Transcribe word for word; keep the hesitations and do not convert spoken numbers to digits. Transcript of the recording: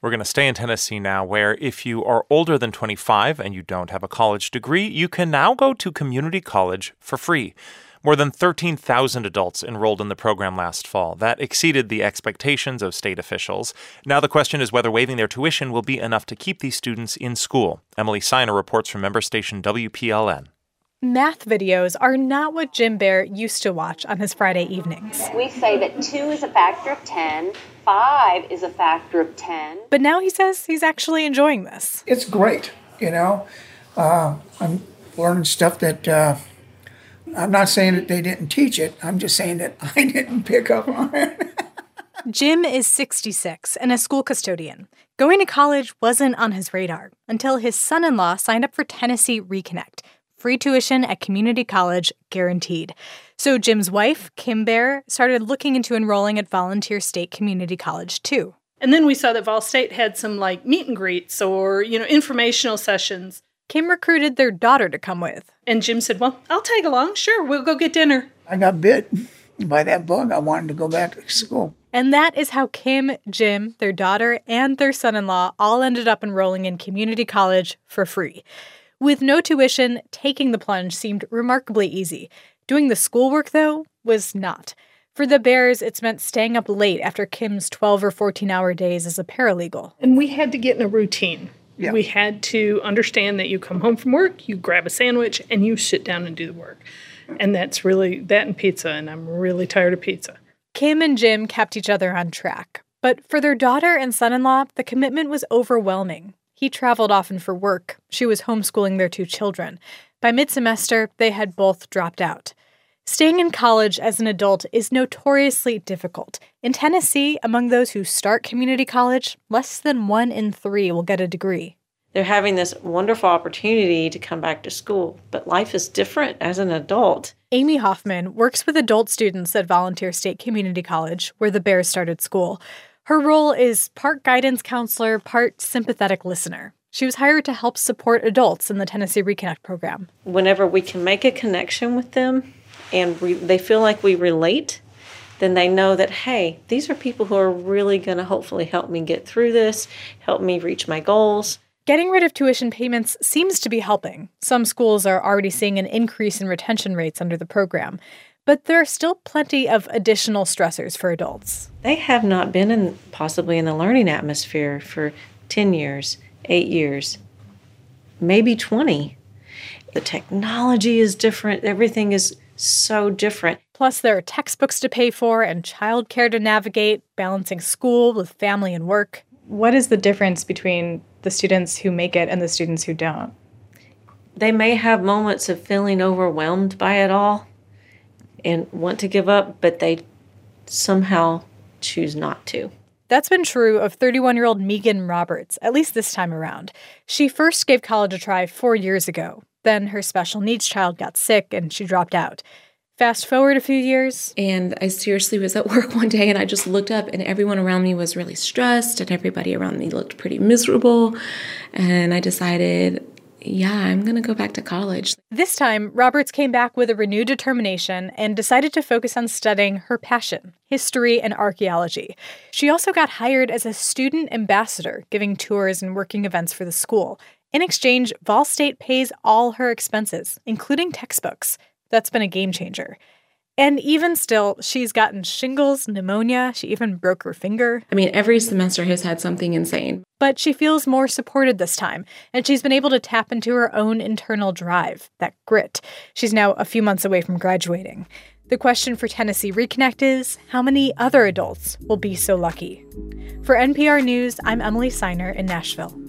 We're going to stay in Tennessee now, where if you are older than twenty-five and you don't have a college degree, you can now go to community college for free. More than thirteen thousand adults enrolled in the program last fall. That exceeded the expectations of state officials. Now the question is whether waiving their tuition will be enough to keep these students in school. Emily Siner reports from member station W P L N. Math videos are not what Jim Bear used to watch on his Friday evenings. We say that two is a factor of ten, five is a factor of ten. But now he says he's actually enjoying this. It's great, you know. Uh, I'm learning stuff that... Uh, I'm not saying that they didn't teach it. I'm just saying that I didn't pick up on it. Jim is sixty-six and a school custodian. Going to college wasn't on his radar until his son-in-law signed up for Tennessee Reconnect. Free tuition at community college guaranteed. So Jim's wife, Kim Bear, started looking into enrolling at Volunteer State Community College, too. And then we saw that Vol State had some, like, meet and greets or, you know, informational sessions. Kim recruited their daughter to come with. And Jim said, well, I'll tag along. Sure, we'll go get dinner. I got bit by that bug. I wanted to go back to school. And that is how Kim, Jim, their daughter, and their son-in-law all ended up enrolling in community college for free. With no tuition, taking the plunge seemed remarkably easy. Doing the schoolwork, though, was not. For the Bears, it's meant staying up late after Kim's twelve or fourteen-hour days as a paralegal. And we had to get in a routine. Yeah. We had to understand that you come home from work, you grab a sandwich, and you sit down and do the work. And that's really that and pizza, and I'm really tired of pizza. Kim and Jim kept each other on track. But for their daughter and son-in-law, the commitment was overwhelming. He traveled often for work. She was homeschooling their two children. By mid-semester, they had both dropped out. Staying in college as an adult is notoriously difficult. In Tennessee, among those who start community college, less than one in three will get a degree. They're having this wonderful opportunity to come back to school, but life is different as an adult. Amy Hoffman works with adult students at Volunteer State Community College, where the Bears started school. Her role is part guidance counselor, part sympathetic listener. She was hired to help support adults in the Tennessee Reconnect program. Whenever we can make a connection with them and we, they feel like we relate, then they know that, hey, these are people who are really going to hopefully help me get through this, help me reach my goals. Getting rid of tuition payments seems to be helping. Some schools are already seeing an increase in retention rates under the program. But there are still plenty of additional stressors for adults. They have not been in possibly in the learning atmosphere for ten years, eight years, maybe twenty. The technology is different. Everything is so different. Plus, there are textbooks to pay for and childcare to navigate, balancing school with family and work. What is the difference between the students who make it and the students who don't? They may have moments of feeling overwhelmed by it all and want to give up, but they somehow choose not to. That's been true of thirty-one-year-old Megan Roberts, at least this time around. She first gave college a try four years ago. Then her special needs child got sick and she dropped out. Fast forward a few years. And I seriously was at work one day and I just looked up and everyone around me was really stressed and everybody around me looked pretty miserable. And I decided, yeah, I'm going to go back to college. This time, Roberts came back with a renewed determination and decided to focus on studying her passion, history and archaeology. She also got hired as a student ambassador, giving tours and working events for the school. In exchange, Vol State pays all her expenses, including textbooks. That's been a game changer. And even still, she's gotten shingles, pneumonia, she even broke her finger. I mean, every semester has had something insane. But she feels more supported this time, and she's been able to tap into her own internal drive, that grit. She's now a few months away from graduating. The question for Tennessee Reconnect is, how many other adults will be so lucky? For N P R News, I'm Emily Siner in Nashville.